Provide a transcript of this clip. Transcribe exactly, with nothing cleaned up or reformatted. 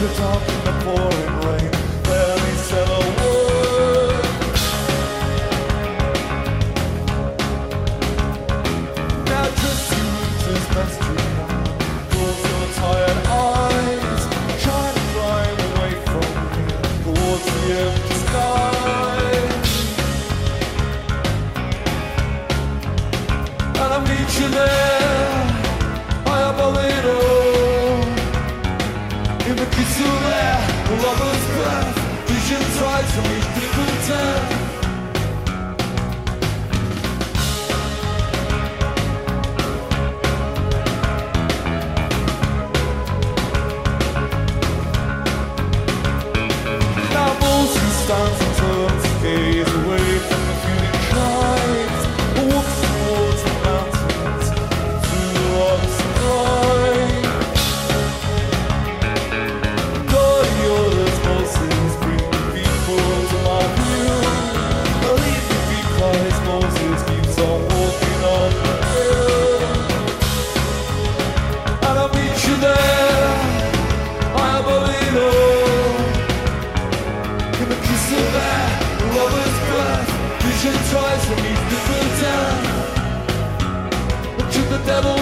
the dark and the pouring rain, barely said a word. Now just use as best you can, close your tired eyes, try to climb away from me towards the empty sky. And I'll meet you there, high up a little, in the kiss of air, the lover's breath, vision tries to meet people death. Now Moses stands and turns to gaze away from the feeling tribes, walks towards the mountains, to the rocks and cries. God, you're as Moses, bring the people to my view. Believe me because Moses keeps on walking on the hill. And I'll meet you there, I believe it. In the kiss of air, the lover's breath, vision tries to meet the death. But to the devil